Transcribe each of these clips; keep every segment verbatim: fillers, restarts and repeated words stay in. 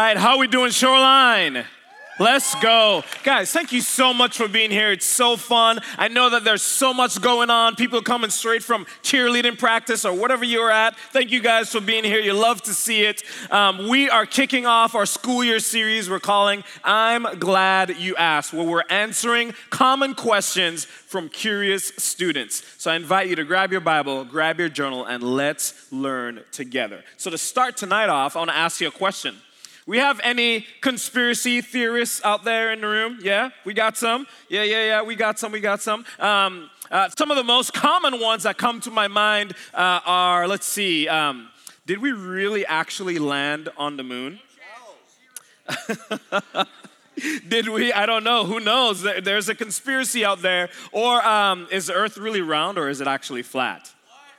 right, how we doing, Shoreline? Let's go. Guys, thank you so much for being here. It's so fun. I know that there's so much going on. People coming straight from cheerleading practice or whatever you're at. Thank you guys for being here. You love to see it. Um, we are kicking off our school year series we're calling I'm Glad You Asked, where we're answering common questions from curious students. So I invite you to grab your Bible, grab your journal, and let's learn together. So to start tonight off, I want to ask you a question. We have any conspiracy theorists out there in the room? Yeah, we got some. Yeah, yeah, yeah, we got some, we got some. Um, uh, some of the most common ones that come to my mind uh, are, let's see, um, did we really actually land on the moon? Did we? I don't know. Who knows? There's a conspiracy out there. Or um, is the earth really round or is it actually flat?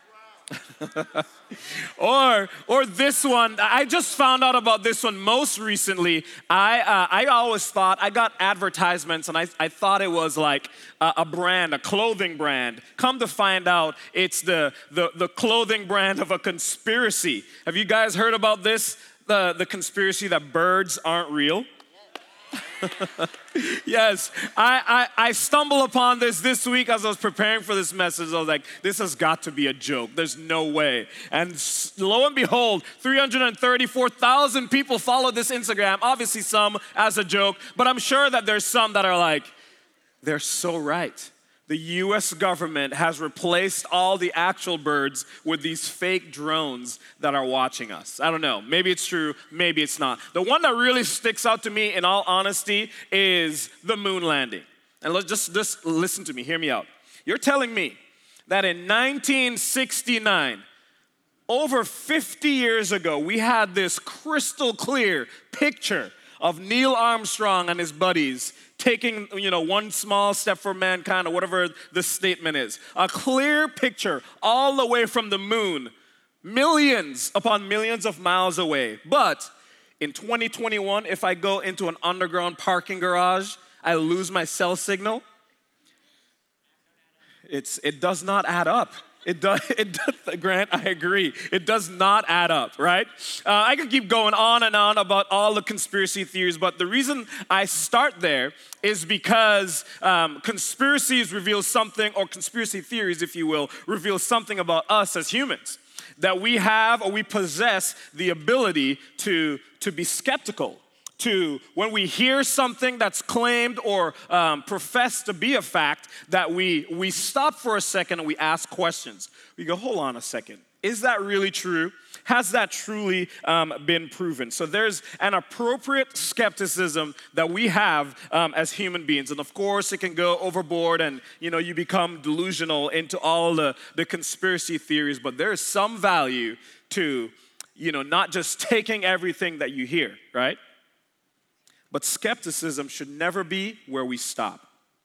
or or this one, I just found out about this one most recently. I uh, I always thought, I got advertisements and I, I thought it was like a, a brand, a clothing brand. Come to find out, it's the, the, the clothing brand of a conspiracy. Have you guys heard about this? The, the conspiracy that birds aren't real? Yes, I, I I stumbled upon this this week as I was preparing for this message. I was like, this has got to be a joke. There's no way. And lo and behold, three hundred thirty-four thousand people followed this Instagram. Obviously some as a joke, but I'm sure that there's some that are like, they're so right. The U S government has replaced all the actual birds with these fake drones that are watching us. I don't know. Maybe it's true. Maybe it's not. The one that really sticks out to me, in all honesty, is the moon landing. And let's just, just listen to me. Hear me out. You're telling me that in nineteen sixty-nine, over fifty years ago, we had this crystal clear picture of Neil Armstrong and his buddies taking, you know, one small step for mankind, or whatever the statement is. A clear picture all the way from the moon, millions upon millions of miles away. But in twenty twenty-one, if I go into an underground parking garage, I lose my cell signal. It's it does not add up. It does, it does, Grant, I agree. It does not add up, right? Uh, I could keep going on and on about all the conspiracy theories, but the reason I start there is because um, conspiracies reveal something, or conspiracy theories, if you will, reveal something about us as humans. That we have, or we possess, the ability to, to be skeptical. To, when we hear something that's claimed or um, professed to be a fact, that we, we stop for a second and we ask questions. We go, hold on a second. Is that really true? Has that truly um, been proven? So there's an appropriate skepticism that we have um, as human beings. And of course, it can go overboard and, you know, you become delusional into all the, the conspiracy theories. But there is some value to, you know, not just taking everything that you hear, right? But skepticism should never be where we stop.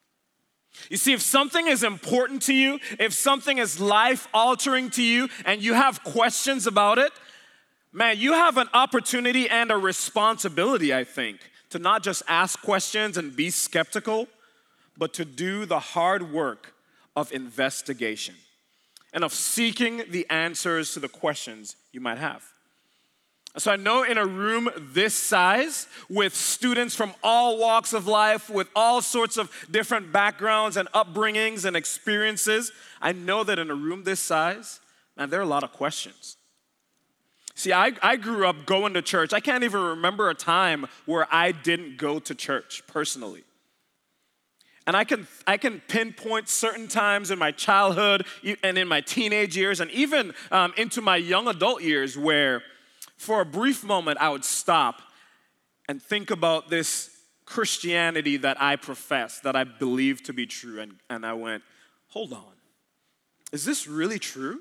You see, if something is important to you, if something is life-altering to you, and you have questions about it, man, you have an opportunity and a responsibility, I think, to not just ask questions and be skeptical, but to do the hard work of investigation and of seeking the answers to the questions you might have. So I know in a room this size, with students from all walks of life, with all sorts of different backgrounds and upbringings and experiences, I know that in a room this size, man, there are a lot of questions. See, I, I grew up going to church. I can't even remember a time where I didn't go to church personally. And I can I can pinpoint certain times in my childhood and in my teenage years and even um, into my young adult years where for a brief moment, I would stop and think about this Christianity that I profess, that I believe to be true. And, and I went, hold on. Is this really true?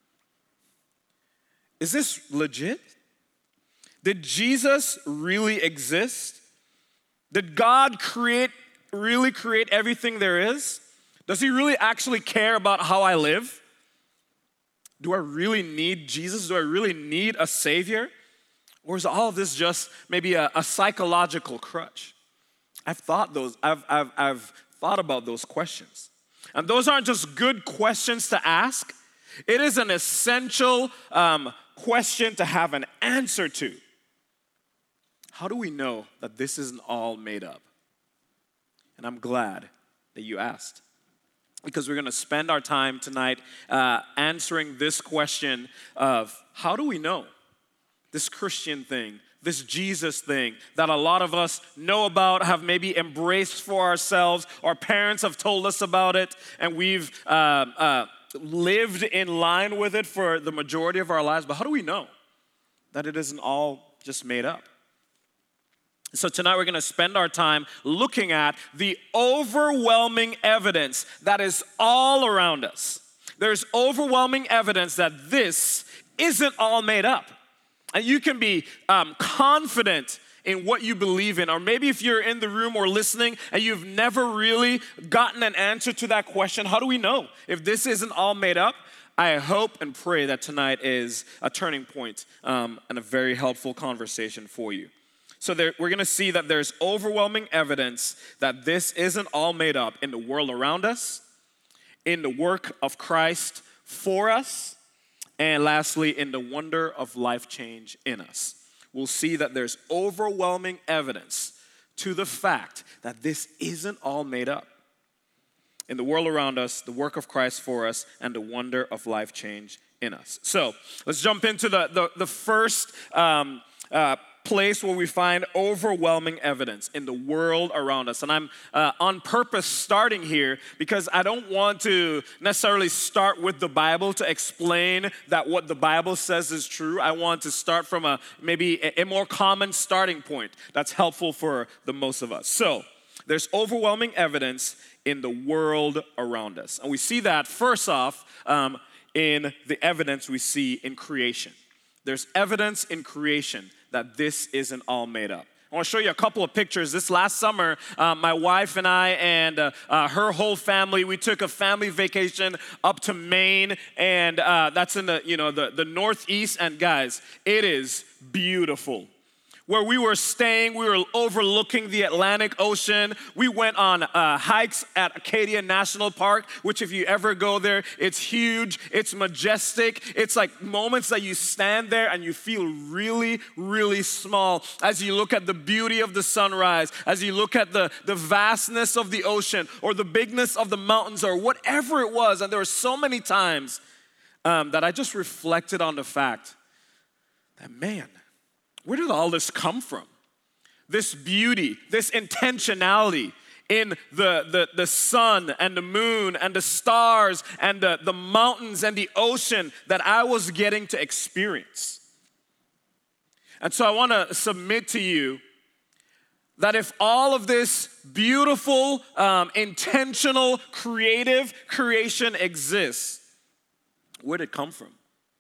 Is this legit? Did Jesus really exist? Did God create, really create everything there is? Does he really actually care about how I live? Do I really need Jesus? Do I really need a savior? Or is all of this just maybe a, a psychological crutch? I've thought those, I've, I've, I've thought about those questions. And those aren't just good questions to ask. It is an essential um, question to have an answer to. how do we know that this isn't all made up? And I'm glad that you asked, because we're going to spend our time tonight uh, answering this question of how do we know this Christian thing, this Jesus thing that a lot of us know about, have maybe embraced for ourselves. Our parents have told us about it, and we've uh, uh, lived in line with it for the majority of our lives. But how do we know that it isn't all just made up? So tonight we're going to spend our time looking at the overwhelming evidence that is all around us. There's overwhelming evidence that this isn't all made up. And you can be um, confident in what you believe in. Or maybe if you're in the room or listening and you've never really gotten an answer to that question, how do we know if this isn't all made up? I hope and pray that tonight is a turning point um, and a very helpful conversation for you. So there, we're going to see that there's overwhelming evidence that this isn't all made up in the world around us, in the work of Christ for us, and lastly, in the wonder of life change in us. We'll see that there's overwhelming evidence to the fact that this isn't all made up. In the world around us, the work of Christ for us, and the wonder of life change in us. So let's jump into the, the, the first um, uh, place where we find overwhelming evidence in the world around us. And I'm uh, on purpose starting here because I don't want to necessarily start with the Bible to explain that what the Bible says is true. I want to start from a maybe a, a more common starting point that's helpful for the most of us. So there's overwhelming evidence in the world around us. And we see that first off um, in the evidence we see in creation. There's evidence in creation that this isn't all made up. I want to show you a couple of pictures. This last summer, uh, my wife and I and uh, uh, her whole family, we took a family vacation up to Maine, and uh, that's in the you know the, the Northeast. And guys, it is beautiful. Where we were staying, we were overlooking the Atlantic Ocean. We went on uh, hikes at Acadia National Park, which if you ever go there, it's huge, it's majestic. It's like moments that you stand there and you feel really, really small as you look at the beauty of the sunrise, as you look at the, the vastness of the ocean or the bigness of the mountains or whatever it was. And there were so many times um, that I just reflected on the fact that, man, where did all this come from? This beauty, this intentionality in the, the, the sun and the moon and the stars and the, the mountains and the ocean that I was getting to experience. And so I want to submit to you that if all of this beautiful, um, intentional, creative creation exists, where did it come from?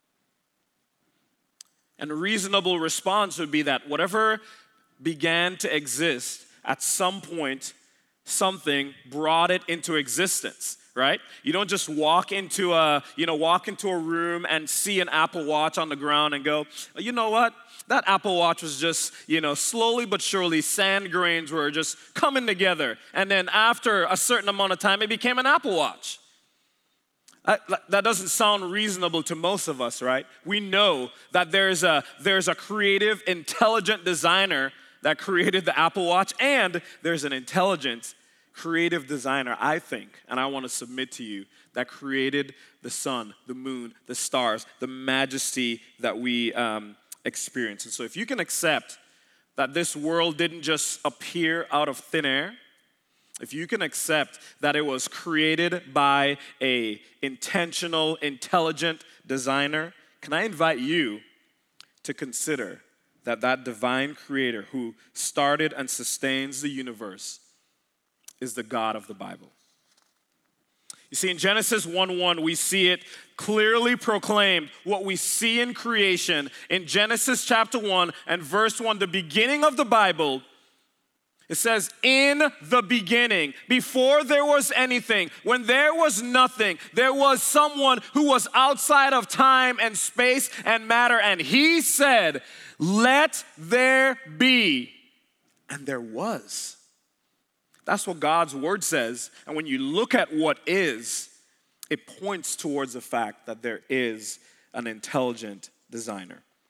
And a reasonable response would be that whatever began to exist, at some point, something brought it into existence, right? You don't just walk into a, you know, walk into a room and see an Apple Watch on the ground and go, you know what? That Apple Watch was just, you know, slowly but surely, sand grains were just coming together. And then after a certain amount of time, it became an Apple Watch. That doesn't sound reasonable to most of us, right? We know that there's a, there's a creative, intelligent designer that created the Apple Watch, and there's an intelligent, creative designer, I think, and I want to submit to you, that created the sun, the moon, the stars, the majesty that we um, experience. And so if you can accept that this world didn't just appear out of thin air, if you can accept that it was created by an intentional, intelligent designer, can I invite you to consider that that divine creator who started and sustains the universe is the God of the Bible? You see, in Genesis one one, we see it clearly proclaimed, what we see in creation. In Genesis chapter one and verse one, the beginning of the Bible, it says, in the beginning, before there was anything, when there was nothing, there was someone who was outside of time and space and matter, and he said, let there be. And there was. That's what God's word says. And when you look at what is, it points towards the fact that there is an intelligent designer.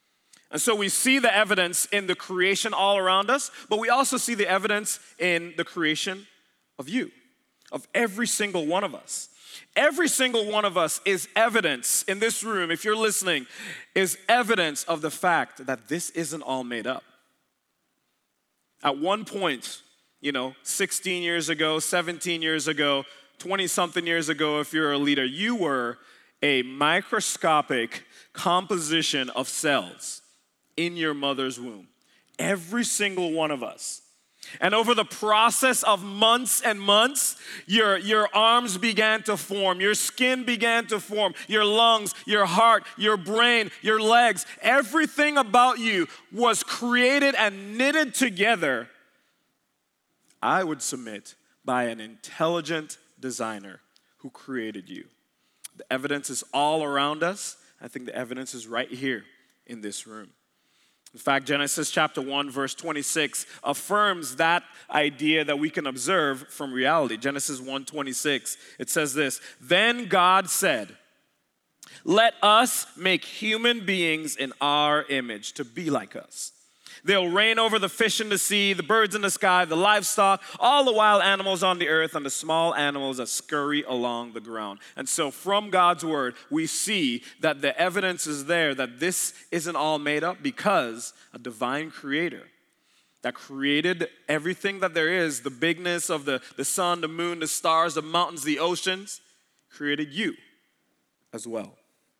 And so we see the evidence in the creation all around us, but we also see the evidence in the creation of you, of every single one of us. Every single one of us is evidence in this room, if you're listening, is evidence of the fact that this isn't all made up. At one point, you know, sixteen years ago, seventeen years ago, twenty-something years ago, if you're a leader, you were a microscopic composition of cells in your mother's womb. Every single one of us. And over the process of months and months, your, your arms began to form, your skin began to form, your lungs, your heart, your brain, your legs, everything about you was created and knitted together, I would submit, by an intelligent designer who created you. The evidence is all around us. I think the evidence is right here in this room. In fact, Genesis chapter one, verse twenty-six affirms that idea that we can observe from reality. Genesis one twenty-six, it says this, "Then God said, let us make human beings in our image to be like us. They'll reign over the fish in the sea, the birds in the sky, the livestock, all the wild animals on the earth, and the small animals that scurry along the ground." And so from God's word, we see that the evidence is there that this isn't all made up because a divine creator that created everything that there is, the bigness of the, the sun, the moon, the stars, the mountains, the oceans, created you as well.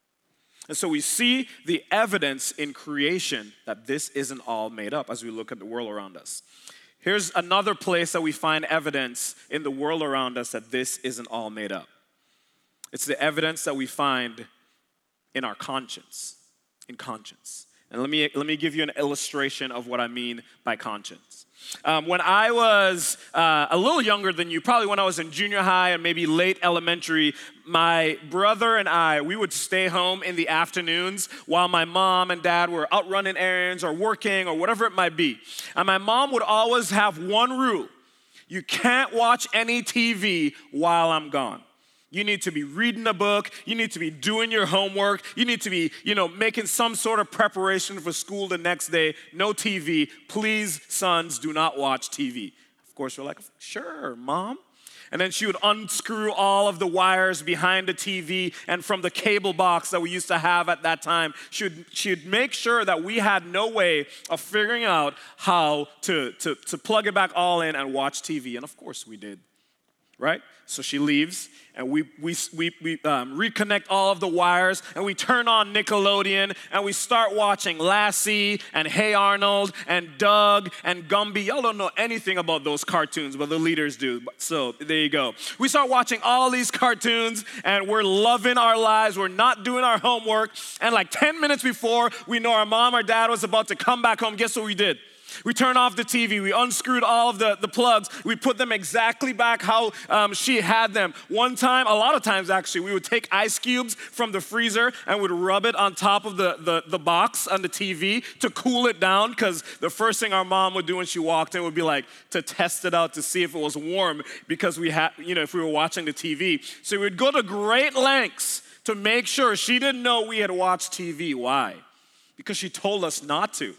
And so we see the evidence in creation that this isn't all made up as we look at the world around us. Here's another place that we find evidence in the world around us that this isn't all made up. It's the evidence that we find in our conscience, in conscience. And let me, let me give you an illustration of what I mean by conscience. Um, when I was uh, a little younger than you, probably when I was in junior high and maybe late elementary, my brother and I, we would stay home in the afternoons while my mom and dad were out running errands or working or whatever it might be. And my mom would always have one rule: you can't watch any T V while I'm gone. You need to be reading a book. You need to be doing your homework. You need to be, you know, making some sort of preparation for school the next day. No T V. Please, sons, do not watch T V. Of course, we're like, sure, Mom. And then she would unscrew all of the wires behind the T V and from the cable box that we used to have at that time. She would, she would make sure that we had no way of figuring out how to, to, to plug it back all in and watch T V. And of course we did, right? So she leaves, and we we we, we um, reconnect all of the wires, and we turn on Nickelodeon, and we start watching Lassie, and Hey Arnold, and Doug, and Gumby. Y'all don't know anything about those cartoons, but the leaders do. So there you go. We start watching all these cartoons, and we're loving our lives. We're not doing our homework, and like ten minutes before we know our mom or dad was about to come back home, guess what we did? We turned off the T V. We unscrewed all of the, the plugs. We put them exactly back how um, she had them. One time, a lot of times actually, we would take ice cubes from the freezer and would rub it on top of the, the, the box on the T V to cool it down, because the first thing our mom would do when she walked in would be like to test it out to see if it was warm, because we had, you know, if we were watching the T V. So we would go to great lengths to make sure she didn't know we had watched T V. Why? Because she told us not to.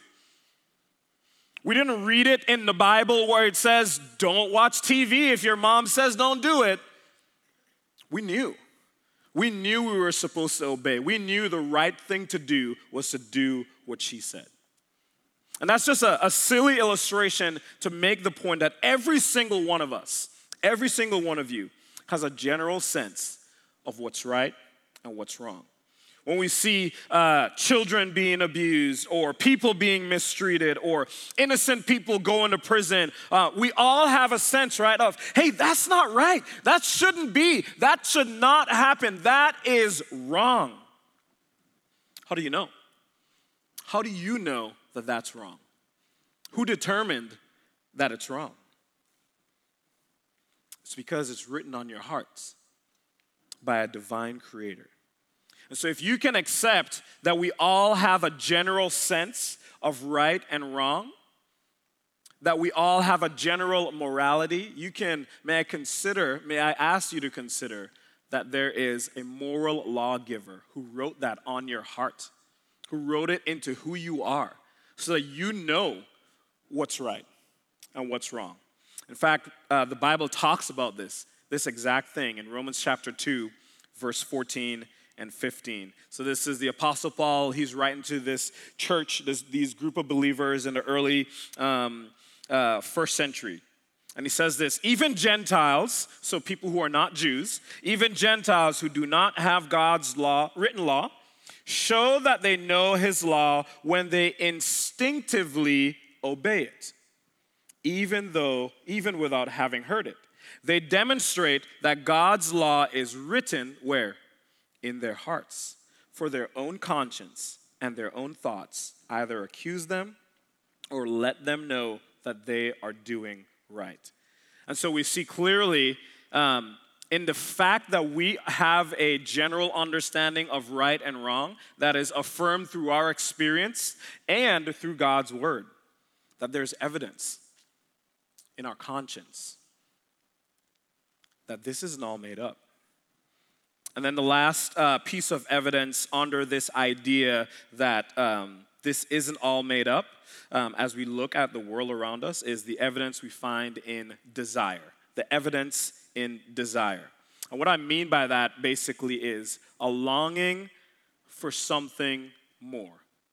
We didn't read it in the Bible where it says, don't watch T V if your mom says don't do it. We knew. We knew we were supposed to obey. We knew the right thing to do was to do what she said. And that's just a, a silly illustration to make the point that every single one of us, every single one of you, has a general sense of what's right and what's wrong. When we see uh, children being abused, or people being mistreated, or innocent people going to prison, uh, we all have a sense, right, of, hey, that's not right. That shouldn't be. That should not happen. That is wrong. How do you know? How do you know that that's wrong? Who determined that it's wrong? It's because it's written on your hearts by a divine creator. And so if you can accept that we all have a general sense of right and wrong, that we all have a general morality, you can, may I consider, may I ask you to consider that there is a moral lawgiver who wrote that on your heart, who wrote it into who you are so that you know what's right and what's wrong. In fact, uh, the Bible talks about this, this exact thing in Romans chapter two, verse fourteen and fifteen. So this is the Apostle Paul. He's writing to this church, this, these group of believers in the early um, uh, first century. And he says this, even Gentiles, so people who are not Jews, even Gentiles who do not have God's law, written law, show that they know his law when they instinctively obey it, even though, even without having heard it. They demonstrate that God's law is written where? In their hearts, for their own conscience and their own thoughts either accuse them or let them know that they are doing right. And so we see clearly um, in the fact that we have a general understanding of right and wrong that is affirmed through our experience and through God's word, that there's evidence in our conscience that this isn't all made up. And then the last uh, piece of evidence under this idea that um, this isn't all made up, um, as we look at the world around us, is the evidence we find in desire. The evidence in desire. And what I mean by that basically is a longing for something more.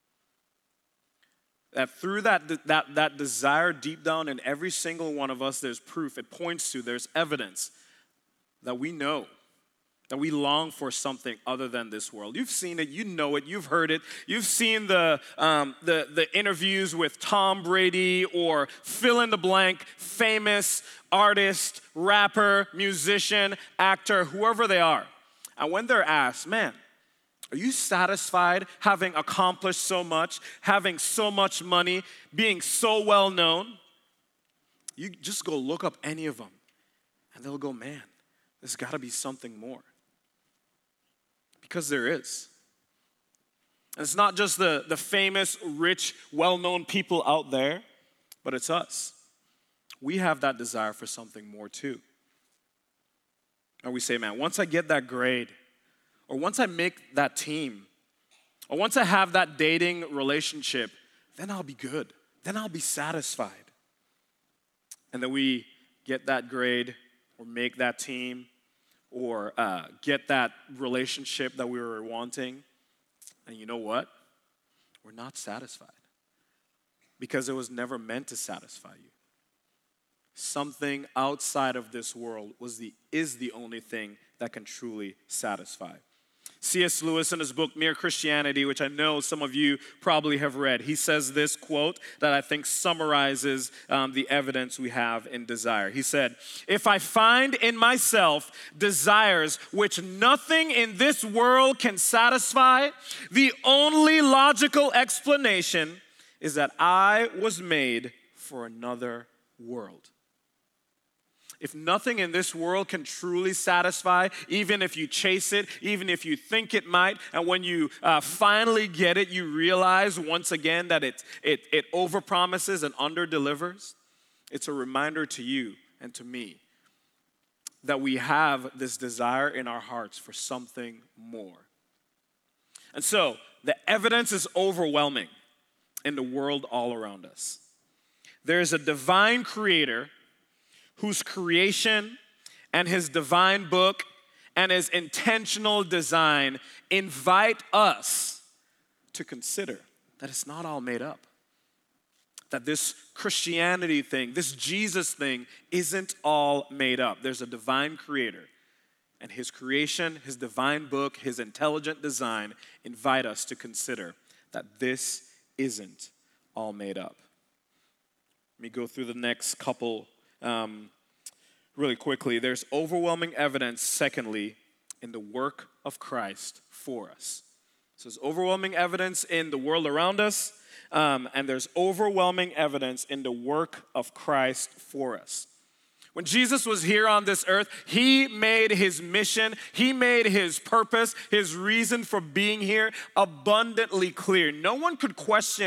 That through that, that, that desire deep down in every single one of us, there's proof. It points to, there's evidence that we know, that we long for something other than this world. You've seen it, you know it, you've heard it. You've seen the, um, the, the interviews with Tom Brady or fill in the blank, famous artist, rapper, musician, actor, whoever they are. And when they're asked, man, are you satisfied having accomplished so much, having so much money, being so well known? You just go look up any of them and they'll go, man, there's got to be something more. Because there is. And it's not just the, the famous, rich, well-known people out there, but it's us. We have that desire for something more too. And we say, man, once I get that grade, or once I make that team, or once I have that dating relationship, then I'll be good. Then I'll be satisfied. And then we get that grade, or make that team, or uh, get that relationship that we were wanting. And you know what? We're not satisfied. Because it was never meant to satisfy you. Something outside of this world was the is the only thing that can truly satisfy. C S Lewis in his book, Mere Christianity, which I know some of you probably have read, he says this quote that I think summarizes um, the evidence we have in desire. He said, if I find in myself desires which nothing in this world can satisfy, the only logical explanation is that I was made for another world. If nothing in this world can truly satisfy, even if you chase it, even if you think it might, and when you uh, finally get it, you realize once again that it, it, it overpromises and underdelivers, it's a reminder to you and to me that we have this desire in our hearts for something more. And so, the evidence is overwhelming in the world all around us. There is a divine creator whose creation and his divine book and his intentional design invite us to consider that it's not all made up. That this Christianity thing, this Jesus thing, isn't all made up. There's a divine creator, and his creation, his divine book, his intelligent design invite us to consider that this isn't all made up. Let me go through the next couple Um, really quickly. There's overwhelming evidence, secondly, in the work of Christ for us. So there's overwhelming evidence in the world around us, um, and there's overwhelming evidence in the work of Christ for us. When Jesus was here on this earth, he made his mission, he made his purpose, his reason for being here abundantly clear. No one could question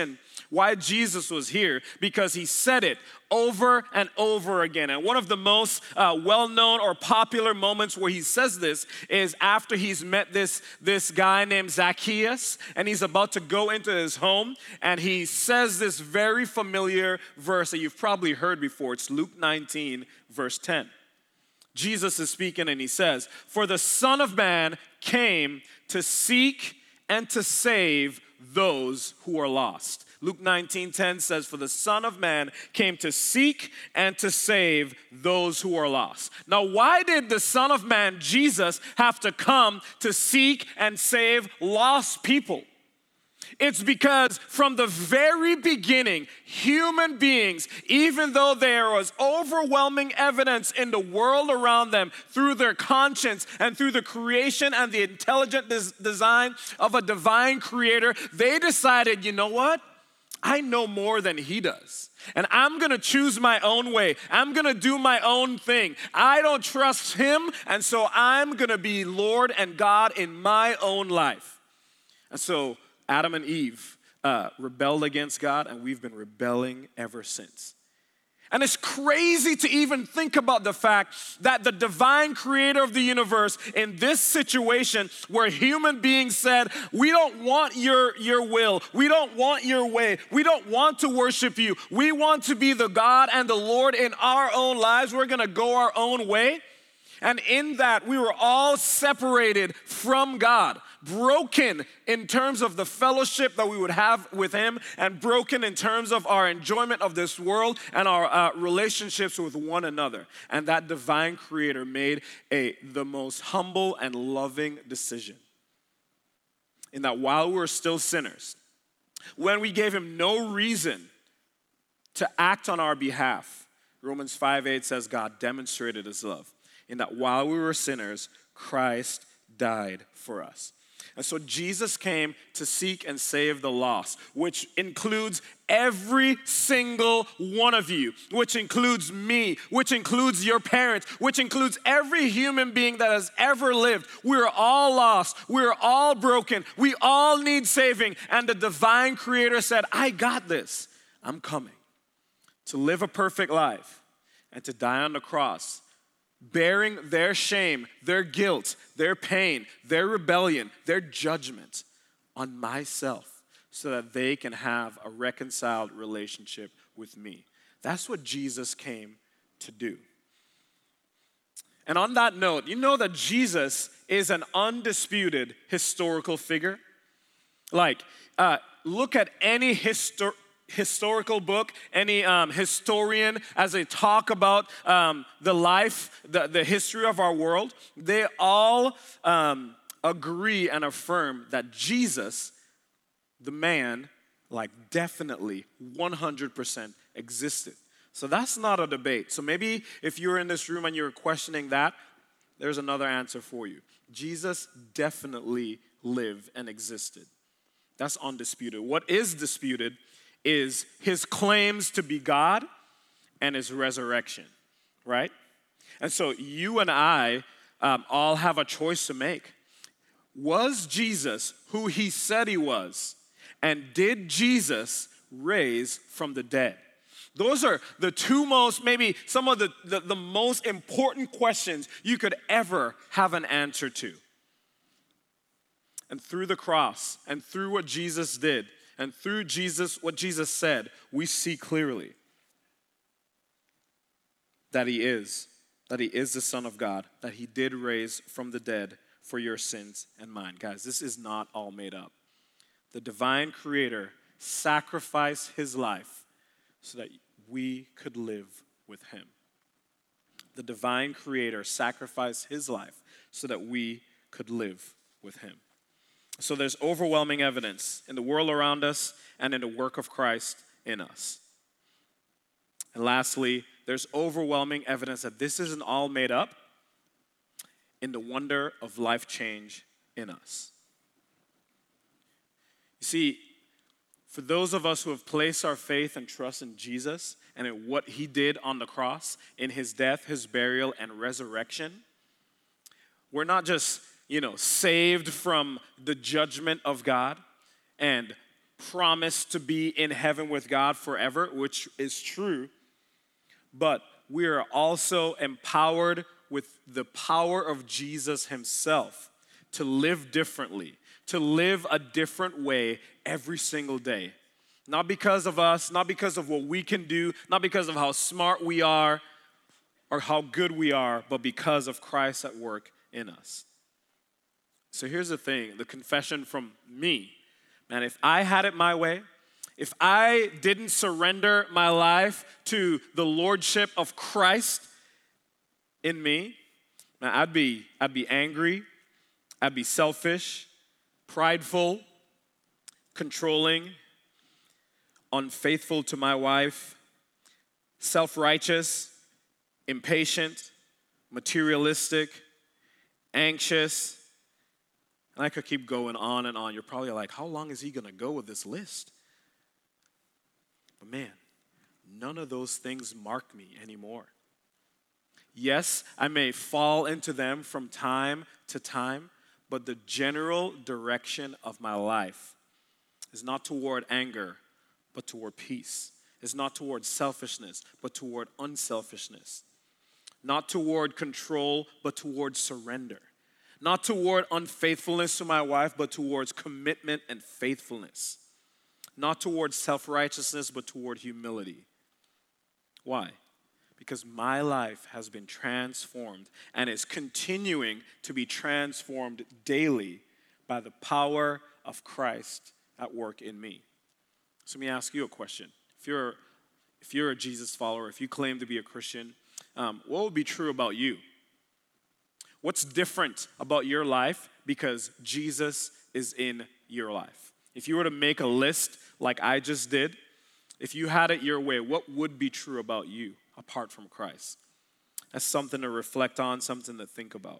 why Jesus was here, because he said it over and over again. And one of the most uh, well-known or popular moments where he says this is after he's met this, this guy named Zacchaeus, and he's about to go into his home, and he says this very familiar verse that you've probably heard before. It's Luke nineteen, verse ten. Jesus is speaking and he says, "For the Son of Man came to seek and to save those who are lost." Luke nineteen ten says, "For the Son of Man came to seek and to save those who are lost." Now, why did the Son of Man, Jesus, have to come to seek and save lost people? It's because from the very beginning, human beings, even though there was overwhelming evidence in the world around them through their conscience and through the creation and the intelligent des- design of a divine creator, they decided, you know what? I know more than he does. And I'm going to choose my own way. I'm going to do my own thing. I don't trust him, and so I'm going to be Lord and God in my own life. And so Adam and Eve uh, rebelled against God, and we've been rebelling ever since. And it's crazy to even think about the fact that the divine creator of the universe in this situation where human beings said, we don't want your, your will, we don't want your way, we don't want to worship you, we want to be the God and the Lord in our own lives, we're gonna go our own way. And in that, we were all separated from God, broken in terms of the fellowship that we would have with him, and broken in terms of our enjoyment of this world and our uh, relationships with one another. And that divine creator made a the most humble and loving decision. In that while we were still sinners, when we gave him no reason to act on our behalf, Romans five eight says God demonstrated his love. In that while we were sinners, Christ died for us. And so Jesus came to seek and save the lost, which includes every single one of you, which includes me, which includes your parents, which includes every human being that has ever lived. We're all lost. We're all broken. We all need saving. And the divine creator said, I got this. I'm coming to live a perfect life and to die on the cross, bearing their shame, their guilt, their pain, their rebellion, their judgment on myself so that they can have a reconciled relationship with me. That's what Jesus came to do. And on that note, you know that Jesus is an undisputed historical figure? Like, uh, look at any histor- historical book, any um, historian, as they talk about um, the life, the, the history of our world, they all um, agree and affirm that Jesus, the man, like definitely one hundred percent existed. So that's not a debate. So maybe if you're in this room and you're questioning that, there's another answer for you. Jesus definitely lived and existed. That's undisputed. What is disputed is his claims to be God and his resurrection, right? And so you and I um, all have a choice to make. Was Jesus who he said he was? And did Jesus raise from the dead? Those are the two most, maybe some of the, the, the most important questions you could ever have an answer to. And through the cross and through what Jesus did, and through Jesus, what Jesus said, we see clearly that he is, that he is the Son of God, that he did raise from the dead for your sins and mine. Guys, this is not all made up. The divine creator sacrificed his life so that we could live with him. The divine creator sacrificed his life so that we could live with him. So there's overwhelming evidence in the world around us and in the work of Christ in us. And lastly, there's overwhelming evidence that this isn't all made up in the wonder of life change in us. You see, for those of us who have placed our faith and trust in Jesus and in what he did on the cross, in his death, his burial, and resurrection, we're not just you know, saved from the judgment of God and promised to be in heaven with God forever, which is true, but we are also empowered with the power of Jesus himself to live differently, to live a different way every single day. Not because of us, not because of what we can do, not because of how smart we are or how good we are, but because of Christ at work in us. So here's the thing, the confession from me. Man, if I had it my way, if I didn't surrender my life to the lordship of Christ in me, man, I'd be, I'd be angry, I'd be selfish, prideful, controlling, unfaithful to my wife, self-righteous, impatient, materialistic, anxious, and I could keep going on and on. You're probably like, how long is he going to go with this list? But man, none of those things mark me anymore. Yes, I may fall into them from time to time, but the general direction of my life is not toward anger, but toward peace. It's not toward selfishness, but toward unselfishness. Not toward control, but toward surrender. Not toward unfaithfulness to my wife, but towards commitment and faithfulness. Not towards self-righteousness, but toward humility. Why? Because my life has been transformed and is continuing to be transformed daily by the power of Christ at work in me. So let me ask you a question. If you're, if you're a Jesus follower, if you claim to be a Christian, um, what would be true about you? What's different about your life because Jesus is in your life? If you were to make a list like I just did, if you had it your way, what would be true about you apart from Christ? That's something to reflect on, something to think about.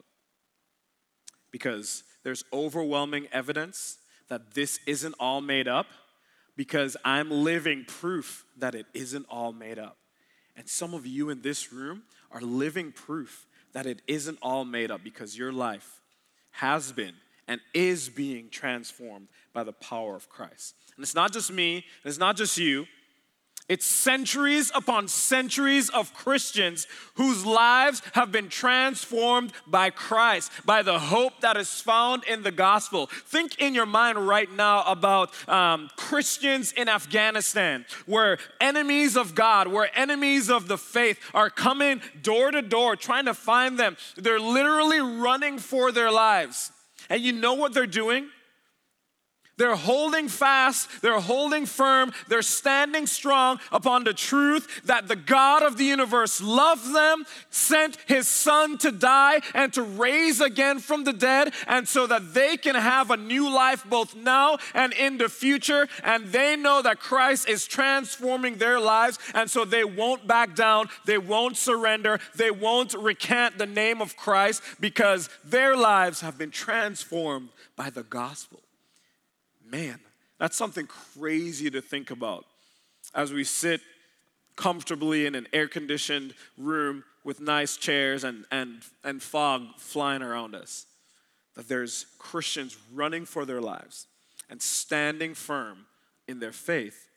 Because there's overwhelming evidence that this isn't all made up, because I'm living proof that it isn't all made up. And some of you in this room are living proof that it isn't all made up, because your life has been and is being transformed by the power of Christ. And it's not just me, and it's not just you. It's centuries upon centuries of Christians whose lives have been transformed by Christ, by the hope that is found in the gospel. Think in your mind right now about um, Christians in Afghanistan, where enemies of God, where enemies of the faith are coming door to door trying to find them. They're literally running for their lives. And you know what they're doing? They're holding fast, they're holding firm, they're standing strong upon the truth that the God of the universe loves them, sent his son to die and to raise again from the dead, and so that they can have a new life both now and in the future. And they know that Christ is transforming their lives, and so they won't back down, they won't surrender, they won't recant the name of Christ, because their lives have been transformed by the gospel. Man, that's something crazy to think about as we sit comfortably in an air-conditioned room with nice chairs and, and, and fog flying around us. That there's Christians running for their lives and standing firm in their faith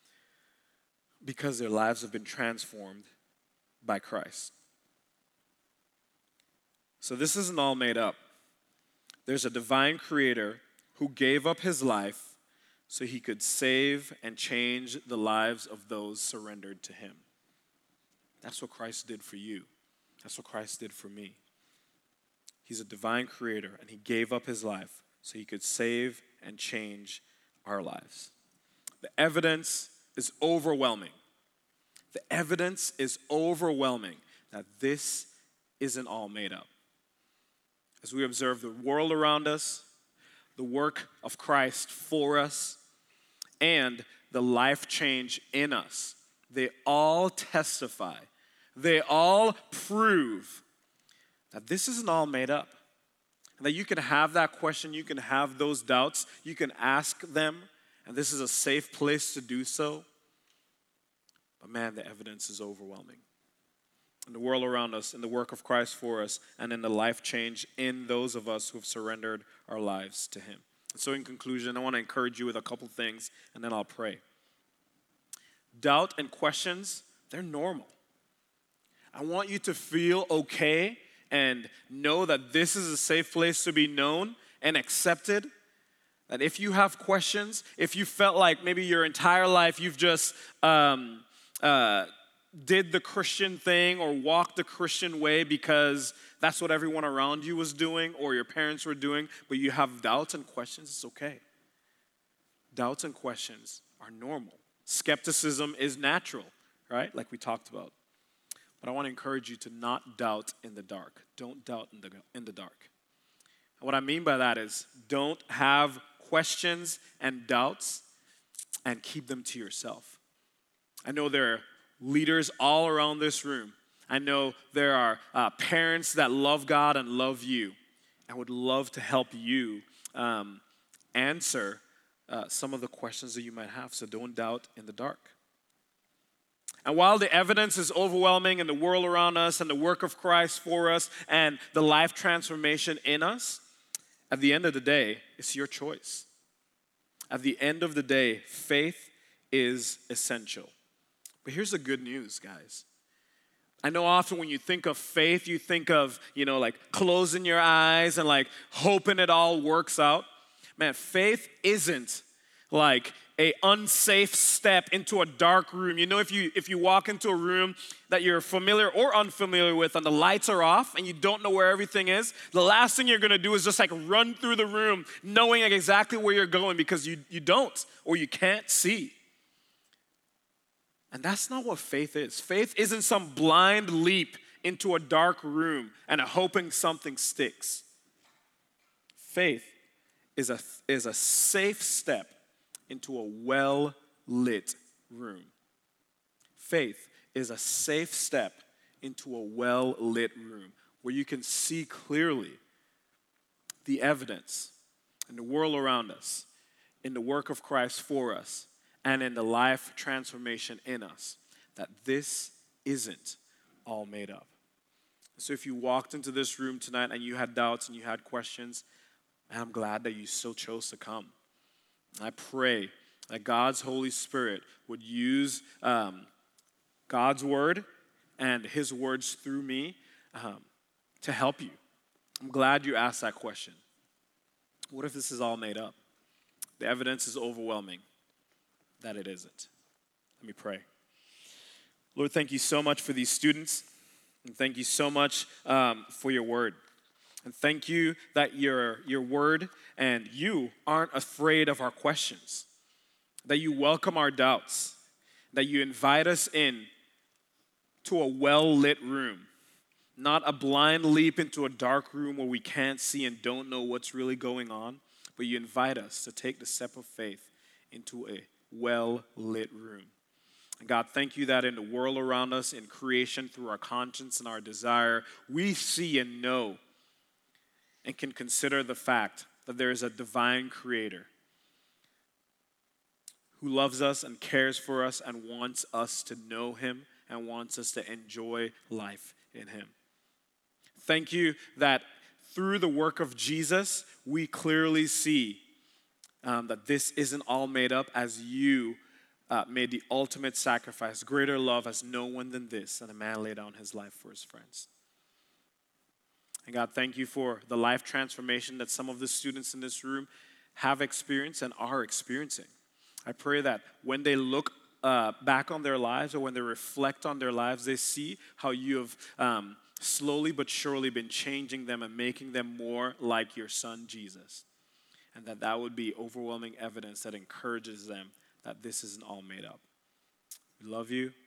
because their lives have been transformed by Christ. So this isn't all made up. There's a divine creator who gave up his life so he could save and change the lives of those surrendered to him. That's what Christ did for you. That's what Christ did for me. He's a divine creator, and he gave up his life so he could save and change our lives. The evidence is overwhelming. The evidence is overwhelming that this isn't all made up. As we observe the world around us, the work of Christ for us, and the life change in us, they all testify, they all prove that this isn't all made up. And that you can have that question, you can have those doubts, you can ask them, and this is a safe place to do so. But man, the evidence is overwhelming. In the world around us, in the work of Christ for us, and in the life change in those of us who have surrendered our lives to him. So in conclusion, I want to encourage you with a couple things, and then I'll pray. Doubt and questions, they're normal. I want you to feel okay and know that this is a safe place to be known and accepted. That if you have questions, if you felt like maybe your entire life you've just um, uh, did the Christian thing or walked the Christian way because that's what everyone around you was doing or your parents were doing, but you have doubts and questions, it's okay. Doubts and questions are normal. Skepticism is natural, right? Like we talked about. But I want to encourage you to not doubt in the dark. Don't doubt in the, in the dark. And what I mean by that is don't have questions and doubts and keep them to yourself. I know there are leaders all around this room. I know there are uh, parents that love God and love you. I would love to help you um, answer uh, some of the questions that you might have. So don't doubt in the dark. And while the evidence is overwhelming in the world around us and the work of Christ for us and the life transformation in us, at the end of the day, it's your choice. At the end of the day, faith is essential. But here's the good news, guys. I know often when you think of faith, you think of, you know, like closing your eyes and like hoping it all works out. Man, faith isn't like a unsafe step into a dark room. You know, if you if you walk into a room that you're familiar or unfamiliar with and the lights are off and you don't know where everything is, the last thing you're gonna do is just like run through the room knowing exactly where you're going because you, you don't or you can't see. And that's not what faith is. Faith isn't some blind leap into a dark room and hoping something sticks. Faith is a, is a safe step into a well-lit room. Faith is a safe step into a well-lit room where you can see clearly the evidence in the world around us, in the work of Christ for us, and in the life transformation in us, that this isn't all made up. So if you walked into this room tonight and you had doubts and you had questions, I'm glad that you still chose to come. I pray that God's Holy Spirit would use um, God's word and his words through me um, to help you. I'm glad you asked that question. What if this is all made up? The evidence is overwhelming that it isn't. Let me pray. Lord, thank you so much for these students, and thank you so much um, for your word. And thank you that your, your word and you aren't afraid of our questions, that you welcome our doubts, that you invite us in to a well-lit room, not a blind leap into a dark room where we can't see and don't know what's really going on, but you invite us to take the step of faith into a well-lit room. And God, thank you that in the world around us, in creation, through our conscience and our desire, we see and know and can consider the fact that there is a divine creator who loves us and cares for us and wants us to know him and wants us to enjoy life in him. Thank you that through the work of Jesus, we clearly see um, that this isn't all made up, as you uh, made the ultimate sacrifice. Greater love has no one than this, and a man laid down his life for his friends. And God, thank you for the life transformation that some of the students in this room have experienced and are experiencing. I pray that when they look uh, back on their lives or when they reflect on their lives, they see how you have um, slowly but surely been changing them and making them more like your son, Jesus. And that that would be overwhelming evidence that encourages them that this isn't all made up. We love you.